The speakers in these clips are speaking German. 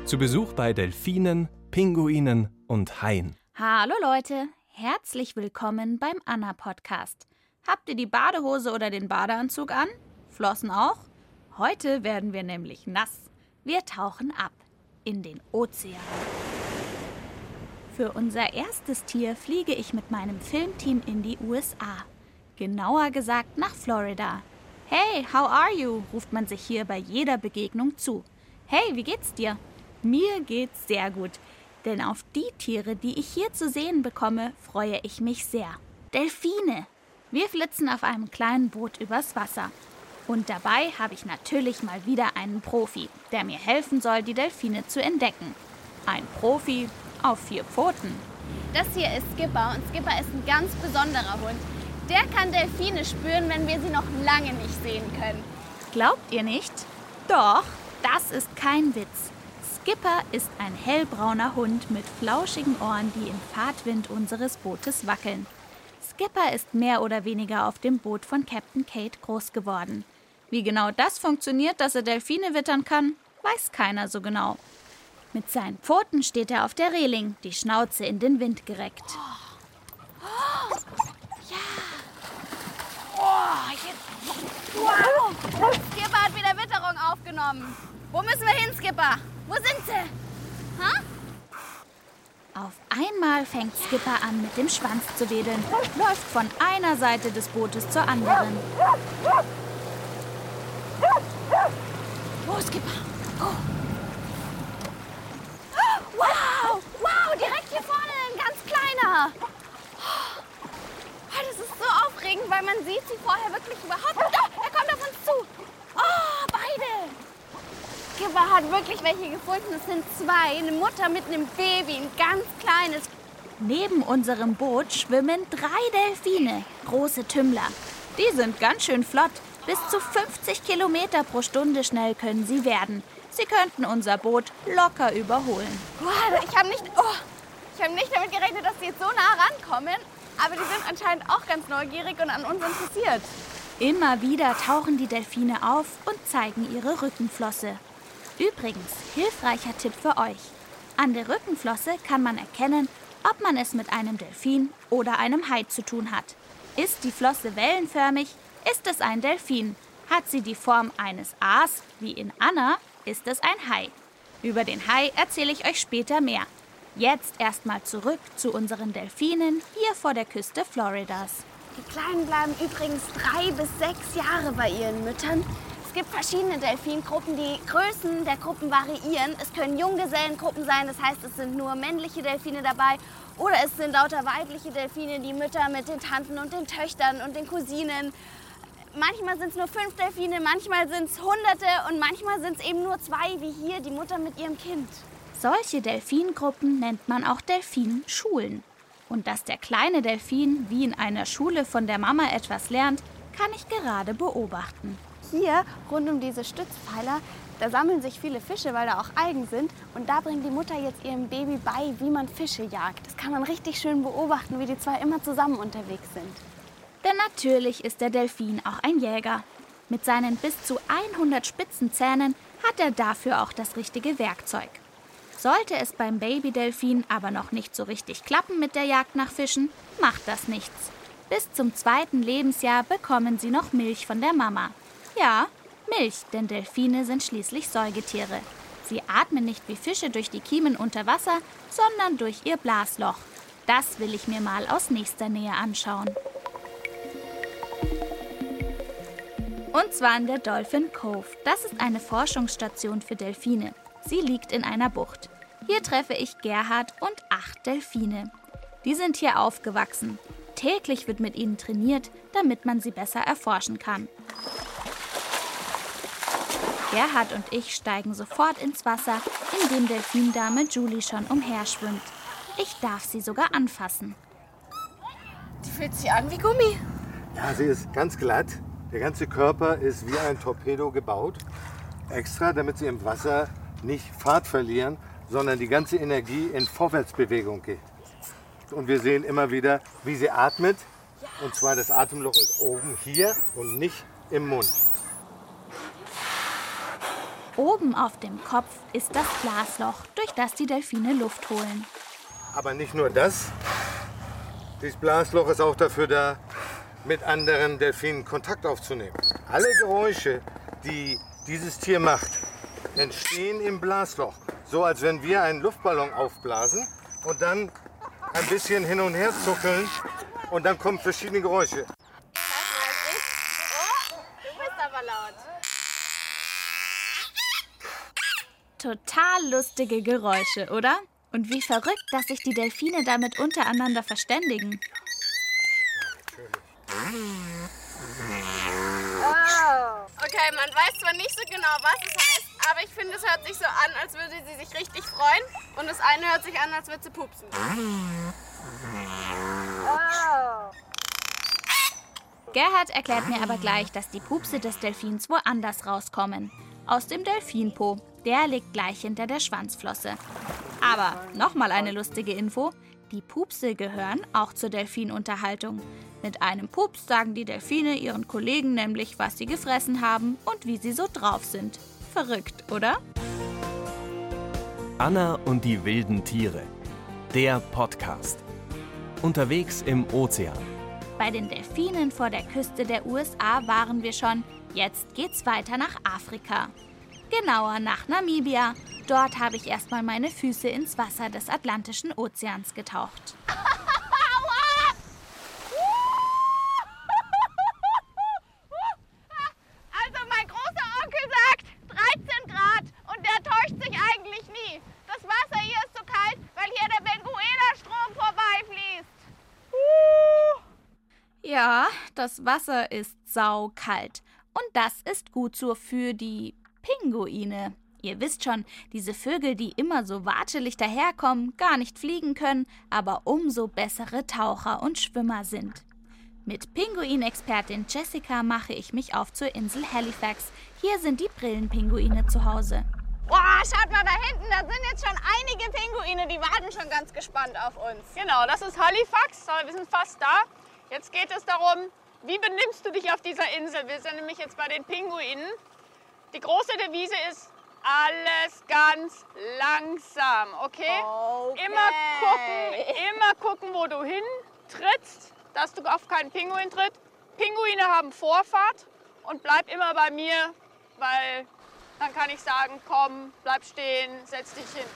Zu Besuch bei Delfinen, Pinguinen und Haien. Hallo Leute, herzlich willkommen beim Anna-Podcast. Habt ihr die Badehose oder den Badeanzug an? Flossen auch? Heute werden wir nämlich nass. Wir tauchen ab in den Ozean. Für unser erstes Tier fliege ich mit meinem Filmteam in die USA. Genauer gesagt nach Florida. Hey, how are you? Ruft man sich hier bei jeder Begegnung zu. Hey, wie geht's dir? Mir geht's sehr gut, denn auf die Tiere, die ich hier zu sehen bekomme, freue ich mich sehr. Delfine! Wir flitzen auf einem kleinen Boot übers Wasser. Und dabei habe ich natürlich mal wieder einen Profi, der mir helfen soll, die Delfine zu entdecken. Ein Profi auf 4 Pfoten. Das hier ist Skipper und Skipper ist ein ganz besonderer Hund. Der kann Delfine spüren, wenn wir sie noch lange nicht sehen können. Glaubt ihr nicht? Doch, das ist kein Witz. Skipper ist ein hellbrauner Hund mit flauschigen Ohren, die im Fahrtwind unseres Bootes wackeln. Skipper ist mehr oder weniger auf dem Boot von Captain Kate groß geworden. Wie genau das funktioniert, dass er Delfine wittern kann, weiß keiner so genau. Mit seinen Pfoten steht er auf der Reling, die Schnauze in den Wind gereckt. Wow! Skipper hat wieder Witterung aufgenommen. Wo müssen wir hin, Skipper? Wo sind sie? Ha? Auf einmal fängt Skipper an, mit dem Schwanz zu wedeln und läuft von einer Seite des Bootes zur anderen. Wo, Skipper? Oh. Wow! Wow, direkt hier vorne, ein ganz kleiner. Oh, das ist so aufregend, weil man sieht sie vorher wirklich überhaupt nicht. Oh, er kommt auf uns zu. Oh, beide. Skipper hat wirklich welche gefunden. Es sind 2, eine Mutter mit einem Baby, ein ganz kleines. Neben unserem Boot schwimmen 3 Delfine, große Tümmler. Die sind ganz schön flott. Bis zu 50 Kilometer pro Stunde schnell können sie werden. Sie könnten unser Boot locker überholen. Wow, ich habe nicht damit gerechnet, dass sie jetzt so nah rankommen. Aber die sind anscheinend auch ganz neugierig und an uns interessiert. Immer wieder tauchen die Delfine auf und zeigen ihre Rückenflosse. Übrigens, hilfreicher Tipp für euch. An der Rückenflosse kann man erkennen, ob man es mit einem Delfin oder einem Hai zu tun hat. Ist die Flosse wellenförmig, ist es ein Delfin. Hat sie die Form eines A's, wie in Anna, ist es ein Hai. Über den Hai erzähle ich euch später mehr. Jetzt erstmal zurück zu unseren Delfinen hier vor der Küste Floridas. Die Kleinen bleiben übrigens 3 bis 6 Jahre bei ihren Müttern. Es gibt verschiedene Delfingruppen, die Größen der Gruppen variieren. Es können Junggesellengruppen sein, das heißt, es sind nur männliche Delfine dabei. Oder es sind lauter weibliche Delfine, die Mütter mit den Tanten und den Töchtern und den Cousinen. Manchmal sind es nur 5 Delfine, manchmal sind es Hunderte und manchmal sind es eben nur 2, wie hier, die Mutter mit ihrem Kind. Solche Delfingruppen nennt man auch Delfinschulen. Und dass der kleine Delfin wie in einer Schule von der Mama etwas lernt, kann ich gerade beobachten. Hier, rund um diese Stützpfeiler, da sammeln sich viele Fische, weil da auch Algen sind. Und da bringt die Mutter jetzt ihrem Baby bei, wie man Fische jagt. Das kann man richtig schön beobachten, wie die 2 immer zusammen unterwegs sind. Denn natürlich ist der Delfin auch ein Jäger. Mit seinen bis zu 100 spitzen Zähnen hat er dafür auch das richtige Werkzeug. Sollte es beim Babydelfin aber noch nicht so richtig klappen mit der Jagd nach Fischen, macht das nichts. Bis zum 2. Lebensjahr bekommen sie noch Milch von der Mama. Ja, Milch, denn Delfine sind schließlich Säugetiere. Sie atmen nicht wie Fische durch die Kiemen unter Wasser, sondern durch ihr Blasloch. Das will ich mir mal aus nächster Nähe anschauen. Und zwar in der Dolphin Cove. Das ist eine Forschungsstation für Delfine. Sie liegt in einer Bucht. Hier treffe ich Gerhard und 8 Delfine. Die sind hier aufgewachsen. Täglich wird mit ihnen trainiert, damit man sie besser erforschen kann. Gerhard und ich steigen sofort ins Wasser, in dem Delfindame Julie schon umherschwimmt. Ich darf sie sogar anfassen. Die fühlt sich an wie Gummi. Ja, sie ist ganz glatt. Der ganze Körper ist wie ein Torpedo gebaut. Extra, damit sie im Wasser nicht Fahrt verlieren, sondern die ganze Energie in Vorwärtsbewegung geht. Und wir sehen immer wieder, wie sie atmet. Und zwar das Atemloch ist oben hier und nicht im Mund. Oben auf dem Kopf ist das Blasloch, durch das die Delfine Luft holen. Aber nicht nur das. Dieses Blasloch ist auch dafür da, mit anderen Delfinen Kontakt aufzunehmen. Alle Geräusche, die dieses Tier macht, entstehen im Blasloch. So als wenn wir einen Luftballon aufblasen und dann ein bisschen hin und her zuckeln und dann kommen verschiedene Geräusche. Oh, du bist aber laut. Total lustige Geräusche, oder? Und wie verrückt, dass sich die Delfine damit untereinander verständigen. Oh. Okay, man weiß zwar nicht so genau, was es heißt, aber ich finde, es hört sich so an, als würde sie sich richtig freuen. Und das eine hört sich an, als würde sie pupsen. Oh. Gerhard erklärt mir aber gleich, dass die Pupse des Delfins woanders rauskommen. Aus dem Delfinpo. Der liegt gleich hinter der Schwanzflosse. Aber nochmal eine lustige Info. Die Pupse gehören auch zur Delfinunterhaltung. Mit einem Pups sagen die Delfine ihren Kollegen nämlich, was sie gefressen haben und wie sie so drauf sind. Verrückt, oder? Anna und die wilden Tiere. Der Podcast. Unterwegs im Ozean. Bei den Delfinen vor der Küste der USA waren wir schon. Jetzt geht's weiter nach Afrika. Genauer nach Namibia. Dort habe ich erstmal meine Füße ins Wasser des Atlantischen Ozeans getaucht. Also mein großer Onkel sagt 13 Grad und der täuscht sich eigentlich nie. Das Wasser hier ist so kalt, weil hier der Benguela-Strom vorbeifließt. Ja, das Wasser ist saukalt. Und das ist gut so für die Pinguine. Ihr wisst schon, diese Vögel, die immer so watschelig daherkommen, gar nicht fliegen können, aber umso bessere Taucher und Schwimmer sind. Mit Pinguinexpertin Jessica mache ich mich auf zur Insel Halifax. Hier sind die Brillenpinguine zu Hause. Boah, schaut mal da hinten, da sind jetzt schon einige Pinguine, die warten schon ganz gespannt auf uns. Genau, das ist Halifax, wir sind fast da. Jetzt geht es darum, wie benimmst du dich auf dieser Insel? Wir sind nämlich jetzt bei den Pinguinen. Die große Devise ist, alles ganz langsam, okay? Immer gucken, wo du hintrittst, dass du auf keinen Pinguin trittst. Pinguine haben Vorfahrt und bleib immer bei mir, weil dann kann ich sagen, komm, bleib stehen, setz dich hin.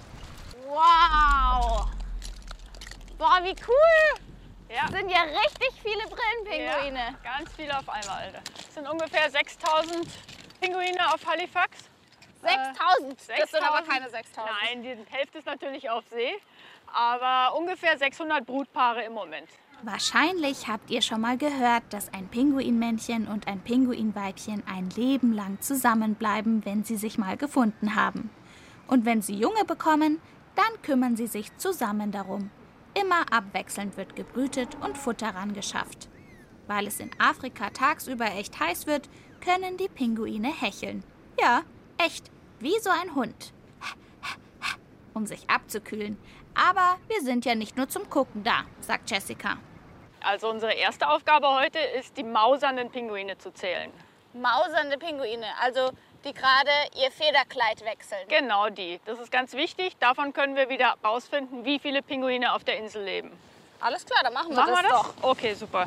Wow! Boah, wie cool! Ja. Das sind ja richtig viele Brillenpinguine. Ja, ganz viele auf einmal, Alter. Es sind ungefähr 6000 Pinguine auf Halifax. 6000? Das sind aber keine 6000. Nein, die Hälfte ist natürlich auf See, aber ungefähr 600 Brutpaare im Moment. Wahrscheinlich habt ihr schon mal gehört, dass ein Pinguinmännchen und ein Pinguinweibchen ein Leben lang zusammenbleiben, wenn sie sich mal gefunden haben. Und wenn sie Junge bekommen, dann kümmern sie sich zusammen darum. Immer abwechselnd wird gebrütet und Futter rangeschafft. Weil es in Afrika tagsüber echt heiß wird, können die Pinguine hecheln. Ja, echt, wie so ein Hund. Um sich abzukühlen. Aber wir sind ja nicht nur zum Gucken da, sagt Jessica. Also unsere erste Aufgabe heute ist, die mausernden Pinguine zu zählen. Mausernde Pinguine, also die gerade ihr Federkleid wechseln. Genau die. Das ist ganz wichtig. Davon können wir wieder rausfinden, wie viele Pinguine auf der Insel leben. Alles klar, dann machen wir Machen das wir das? doch. Okay, super.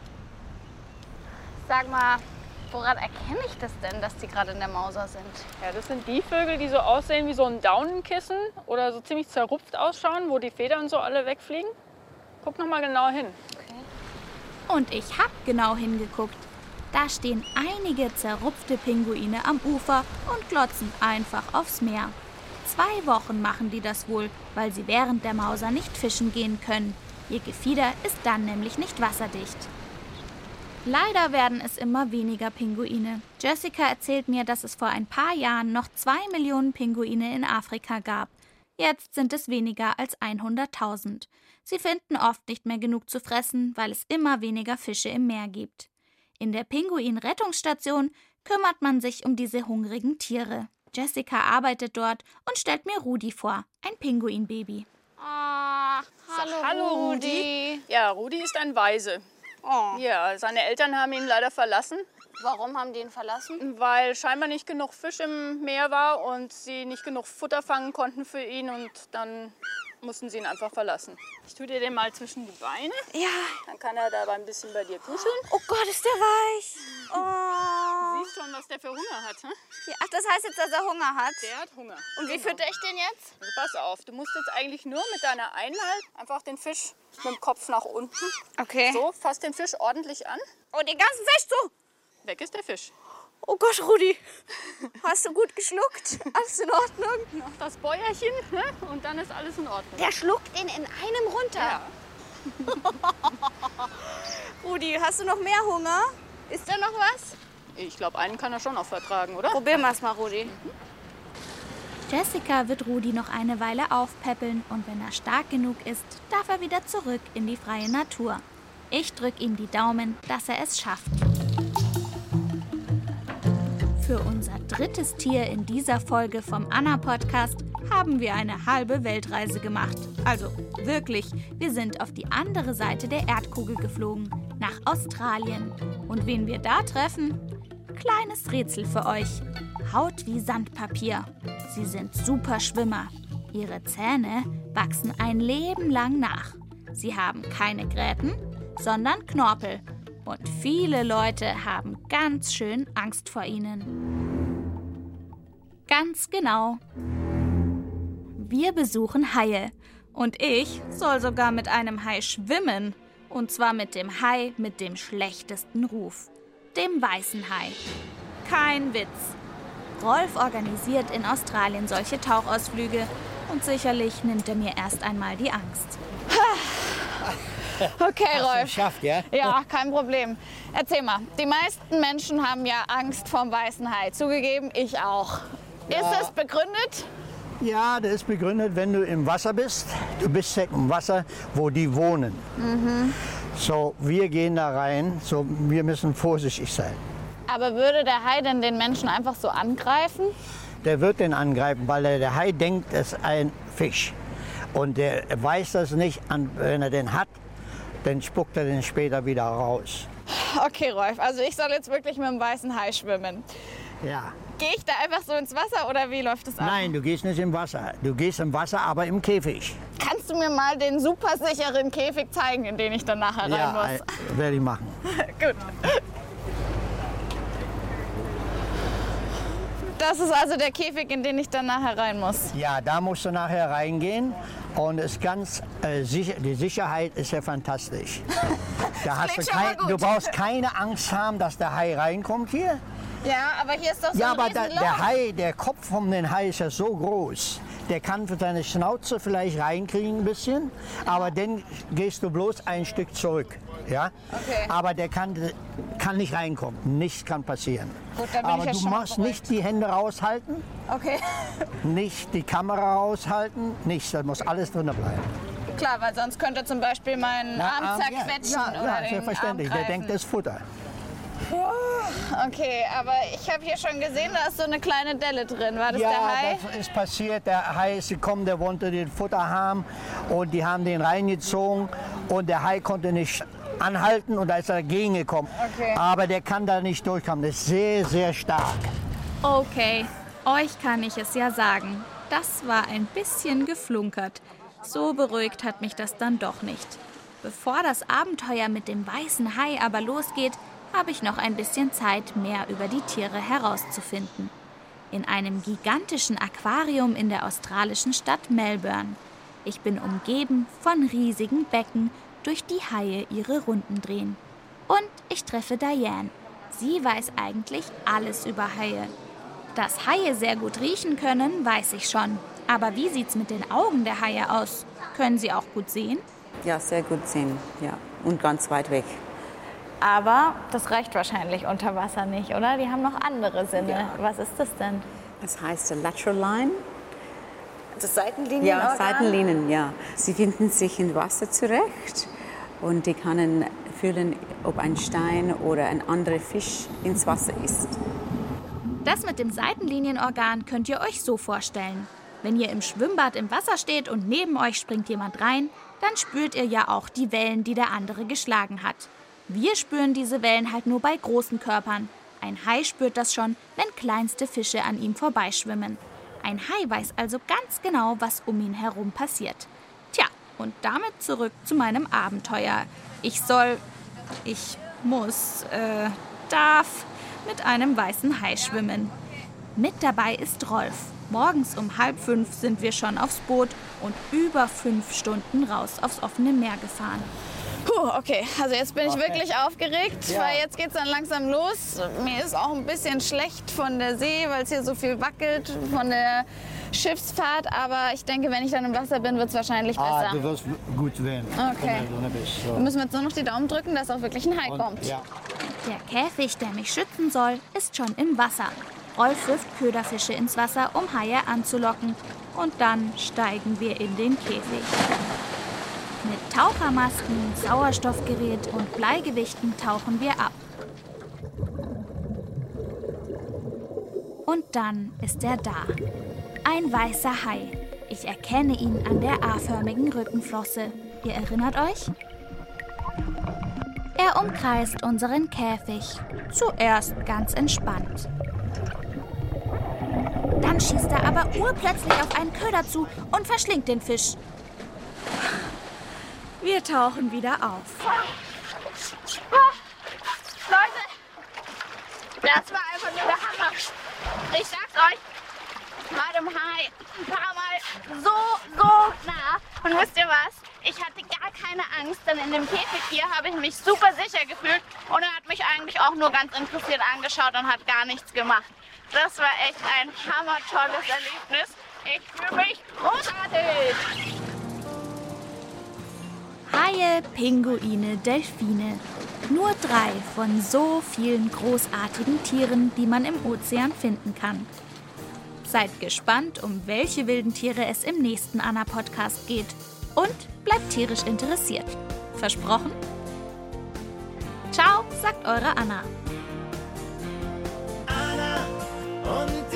Sag mal, woran erkenne ich das denn, dass die gerade in der Mauser sind? Ja, das sind die Vögel, die so aussehen wie so ein Daunenkissen oder so ziemlich zerrupft ausschauen, wo die Federn so alle wegfliegen. Guck noch mal genau hin. Und ich hab genau hingeguckt. Da stehen einige zerrupfte Pinguine am Ufer und glotzen einfach aufs Meer. 2 Wochen machen die das wohl, weil sie während der Mauser nicht fischen gehen können. Ihr Gefieder ist dann nämlich nicht wasserdicht. Leider werden es immer weniger Pinguine. Jessica erzählt mir, dass es vor ein paar Jahren noch 2 Millionen Pinguine in Afrika gab. Jetzt sind es weniger als 100.000. Sie finden oft nicht mehr genug zu fressen, weil es immer weniger Fische im Meer gibt. In der Pinguin-Rettungsstation kümmert man sich um diese hungrigen Tiere. Jessica arbeitet dort und stellt mir Rudi vor, ein Pinguinbaby. Ah, Hallo Rudi. Ja, Rudi ist ein Waise. Oh. Ja, seine Eltern haben ihn leider verlassen. Warum haben die ihn verlassen? Weil scheinbar nicht genug Fisch im Meer war und sie nicht genug Futter fangen konnten für ihn und dann mussten sie ihn einfach verlassen. Ich tue dir den mal zwischen die Beine. Ja. Dann kann er da ein bisschen bei dir kuscheln. Oh Gott, ist der weich. Du Oh. siehst schon, was der für Hunger hat. Hm? Ja, ach, das heißt jetzt, dass er Hunger hat? Der hat Hunger. Und wie fütter ich den jetzt? Also pass auf, du musst jetzt eigentlich nur mit deiner Einheit einfach den Fisch mit dem Kopf nach unten. Okay. So, fass den Fisch ordentlich an. Oh, den ganzen Fisch zu. Weg ist der Fisch. Oh Gott, Rudi. Hast du gut geschluckt? Alles in Ordnung? Noch das Bäuerchen, ne? Und dann ist alles in Ordnung. Der schluckt ihn in einem runter. Ja. Rudi, hast du noch mehr Hunger? Ist da noch was? Ich glaube, einen kann er schon noch vertragen, oder? Probieren wir es mal, Rudi. Jessica wird Rudi noch eine Weile aufpäppeln und wenn er stark genug ist, darf er wieder zurück in die freie Natur. Ich drücke ihm die Daumen, dass er es schafft. Für unser drittes Tier in dieser Folge vom Anna-Podcast haben wir eine halbe Weltreise gemacht. Also wirklich, wir sind auf die andere Seite der Erdkugel geflogen, nach Australien. Und wen wir da treffen? Kleines Rätsel für euch. Haut wie Sandpapier. Sie sind super Schwimmer. Ihre Zähne wachsen ein Leben lang nach. Sie haben keine Gräten, sondern Knorpel. Und viele Leute haben ganz schön Angst vor ihnen. Ganz genau. Wir besuchen Haie. Und ich soll sogar mit einem Hai schwimmen. Und zwar mit dem Hai mit dem schlechtesten Ruf. Dem weißen Hai. Kein Witz. Rolf organisiert in Australien solche Tauchausflüge. Und sicherlich nimmt er mir erst einmal die Angst. Okay, Rolf. Geschafft, ja? Ja, kein Problem. Erzähl mal, die meisten Menschen haben ja Angst vorm weißen Hai. Zugegeben, ich auch. Ist das begründet? Ja, das ist begründet, wenn du im Wasser bist. Du bist ja im Wasser, wo die wohnen. So, wir gehen da rein, so, wir müssen vorsichtig sein. Aber würde der Hai denn den Menschen einfach so angreifen? Der wird den angreifen, weil der Hai denkt, es ist ein Fisch. Und der weiß das nicht, wenn er den hat, dann spuckt er den später wieder raus. Okay, Rolf, also ich soll jetzt wirklich mit dem weißen Hai schwimmen. Ja. Gehe ich da einfach so ins Wasser oder wie läuft das ab? Nein, du gehst nicht im Wasser. Du gehst im Wasser, aber im Käfig. Kannst du mir mal den super sicheren Käfig zeigen, in den ich dann nachher rein Ja, muss? werde ich machen. Gut. Das ist also der Käfig, in den ich dann nachher rein muss. Ja, da musst du nachher reingehen und ist ganz sicher, die Sicherheit ist ja fantastisch. Da hast klingt schon mal gut. du brauchst keine Angst haben, dass der Hai reinkommt hier. Ja, aber hier ist doch so Ja, ein aber Riesenloch. der Hai, der Kopf von dem Hai ist ja so groß. Der kann für seine Schnauze vielleicht reinkriegen ein bisschen, aber dann gehst du bloß ein Stück zurück. Ja? Okay. Aber der kann nicht reinkommen, nichts kann passieren. Gut, dann bin aber ich jetzt du schon mal musst beruhigt. nicht die Hände raushalten, Okay, nicht die Kamera raushalten, nichts, da muss alles drin bleiben. klar, weil sonst könnte zum Beispiel mein Arm zerquetschen ja, oder den selbstverständlich. Arm Der denkt, das ist Futter. Okay, aber ich habe hier schon gesehen, da ist so eine kleine Delle drin. War das Ja, der Hai? das ist passiert. Der Hai ist gekommen, der wollte den Futter haben und die haben den reingezogen und der Hai konnte nicht anhalten und da ist er dagegen gekommen. Okay. Aber der kann da nicht durchkommen. Das ist sehr, sehr stark. Okay, euch kann ich es ja sagen. Das war ein bisschen geflunkert. So beruhigt hat mich das dann doch nicht. Bevor das Abenteuer mit dem weißen Hai aber losgeht, habe ich noch ein bisschen Zeit, mehr über die Tiere herauszufinden. In einem gigantischen Aquarium in der australischen Stadt Melbourne. Ich bin umgeben von riesigen Becken, durch die Haie ihre Runden drehen. Und ich treffe Diane. Sie weiß eigentlich alles über Haie. Dass Haie sehr gut riechen können, weiß ich schon. Aber wie sieht's mit den Augen der Haie aus? Können sie auch gut sehen? Ja, sehr gut sehen, ja. Und ganz weit weg. Aber das reicht wahrscheinlich unter Wasser nicht, oder? Die haben noch andere Sinne. Ja. Was ist das denn? Das heißt Lateral Line. Das Seitenlinien? Ja, Seitenlinien, ja. Sie finden sich im Wasser zurecht und die können fühlen, ob ein Stein oder ein anderer Fisch ins Wasser ist. Das mit dem Seitenlinienorgan könnt ihr euch so vorstellen. Wenn ihr im Schwimmbad im Wasser steht und neben euch springt jemand rein, dann spürt ihr ja auch die Wellen, die der andere geschlagen hat. Wir spüren diese Wellen halt nur bei großen Körpern. Ein Hai spürt das schon, wenn kleinste Fische an ihm vorbeischwimmen. Ein Hai weiß also ganz genau, was um ihn herum passiert. Tja, und damit zurück zu meinem Abenteuer. Darf mit einem weißen Hai schwimmen. Mit dabei ist Rolf. Morgens um 4:30 sind wir schon aufs Boot und über 5 Stunden raus aufs offene Meer gefahren. Puh, okay, also jetzt bin ich wirklich aufgeregt, Ja. weil jetzt geht's dann langsam los. Mir ist auch ein bisschen schlecht von der See, weil es hier so viel wackelt von der Schiffsfahrt. Aber ich denke, wenn ich dann im Wasser bin, wird es wahrscheinlich besser. Du wirst gut werden, Okay. wenn du drin bist. So. Wir müssen jetzt nur noch die Daumen drücken, dass auch wirklich ein Hai kommt. Ja. Der Käfig, der mich schützen soll, ist schon im Wasser. Rolf wirft Köderfische ins Wasser, um Haie anzulocken. Und dann steigen wir in den Käfig. Mit Tauchermasken, Sauerstoffgerät und Bleigewichten tauchen wir ab. Und dann ist er da. Ein weißer Hai. Ich erkenne ihn an der A-förmigen Rückenflosse. Ihr erinnert euch? Er umkreist unseren Käfig. Zuerst ganz entspannt. Dann schießt er aber urplötzlich auf einen Köder zu und verschlingt den Fisch. Wir tauchen wieder auf. Leute, das war einfach nur der Hammer. Ich sag's euch, war dem Hai ein paar Mal so nah. Und wisst ihr was? Ich hatte gar keine Angst, denn in dem Käfig hier habe ich mich super sicher gefühlt. Und er hat mich eigentlich auch nur ganz interessiert angeschaut und hat gar nichts gemacht. Das war echt ein hammertolles Erlebnis. Ich fühle mich großartig. Haie, Pinguine, Delfine. Nur 3 von so vielen großartigen Tieren, die man im Ozean finden kann. Seid gespannt, um welche wilden Tiere es im nächsten Anna-Podcast geht. Und bleibt tierisch interessiert. Versprochen? Ciao, sagt eure Anna. Anna und